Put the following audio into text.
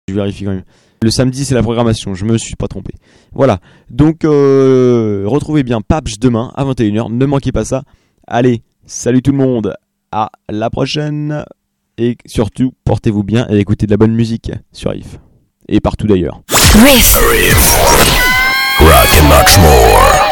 Je vérifie quand même. Le samedi, c'est la programmation, je me suis pas trompé. Voilà, donc retrouvez bien Pabst demain à 21h, ne manquez pas ça. Allez, salut tout le monde, à la prochaine. Et surtout, portez-vous bien et écoutez de la bonne musique sur Riff. Et partout d'ailleurs. Riff. Rock and much more.